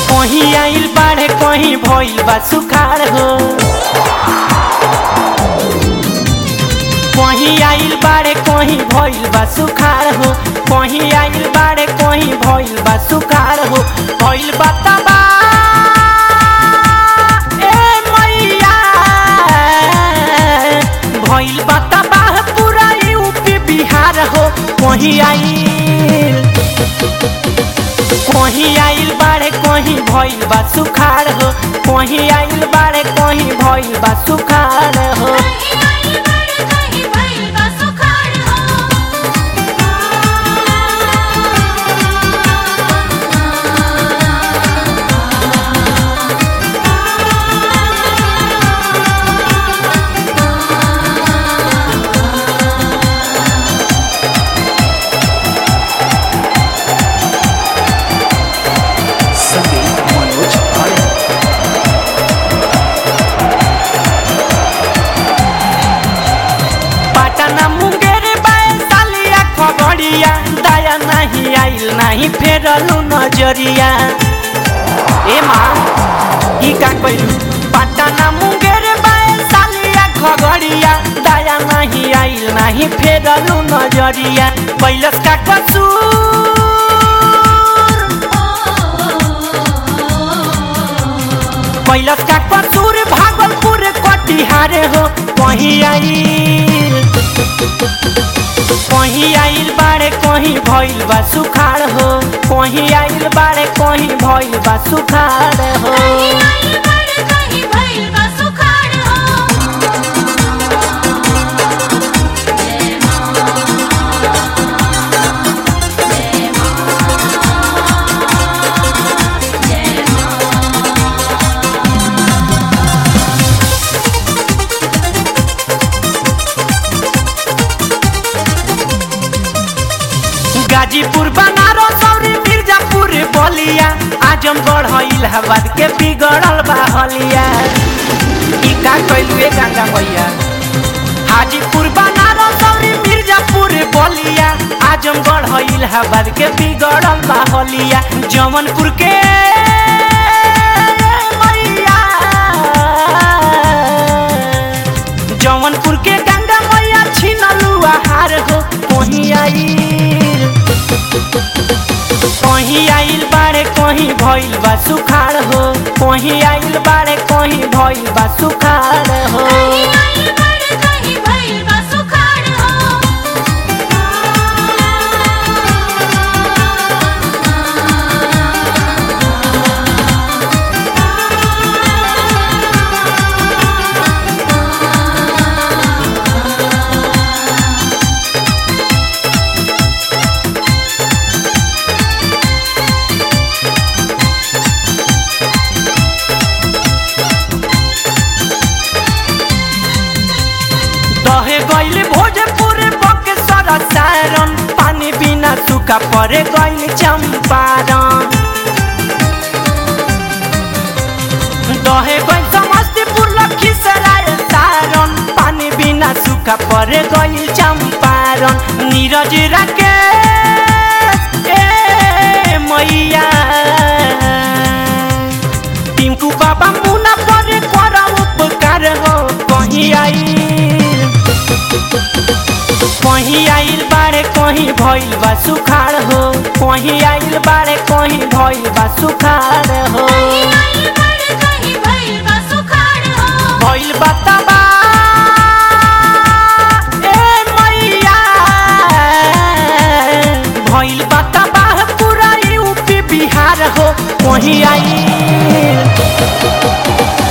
कहीं आइल बाढ़ कहीं भइल बा सुखाड़ हो। कहीं आइल बाढ़ कहीं भइल बा सुखाड़ हो। कहीं आइल बाढ़ कहीं भइल बा सुखाड़ हो। भइल बा तबाह ए मैया, भइल बा तबाह पूरा यूपी बिहार हो। कहीं आइल बाढ़ कहीं भइल बा सुखाड़ हो। कहीं आइल बाढ़ कहीं भइल बा सुखाड़ हो। दया नहीं आइल नहीं फेरलू नजरिया। ए माँ ई का कइलू पटना मुंगेर सालिया खगड़िया। दया नहीं आइल नहीं फेरलू नजरिया। कैलस का कसूर, कैलस का कसूर भागलपुर कटिहार हो। कहीं आइल बाड़े कहीं भइल बा सुखाड़ हो। कहीं आइल बाड़े कहीं भइल बा सुखाड़ हो। गाजीपुर बनारस और मिर्जापुर बलिया। आजमगढ़ इलाहाबाद के बिगड़ल बा हलिया। ई का कइलू ए गंगा मैया। हाजीपुर बनारस और मिर्जापुर बलिया। आजमगढ़ इलाहाबाद के बिगड़ल बा हलिया। जौनपुर के मैया, जौनपुर के गंगा मैया छिनलू आहार हो। कहीं आइल बाड़े कहीं भइल बा सुखाड़ हो। कहीं आइल बाड़े कहीं भइल बा सुखाड़ हो। गइल भोजपुर बक्सर सारण। पानी बिना सूखा पड़े गइल चंपारण। दहे गइल समस्तीपुर लखीसराय सारण। पानी बिना सूखा पड़े गइल चंपारण। नीरज राकेश ए मैया, टिंकू बाबा मुना पर करा उपकार हो। कहीं आइल बाड़े कहीं भइल बा सुखाड़ हो। कहीं आइल बाड़े कहीं भइल बा सुखाड़ हो। भइल बा तबाह ए मैया, भइल बा तबाह पूरा यूपी बिहार हो। कहीं आइल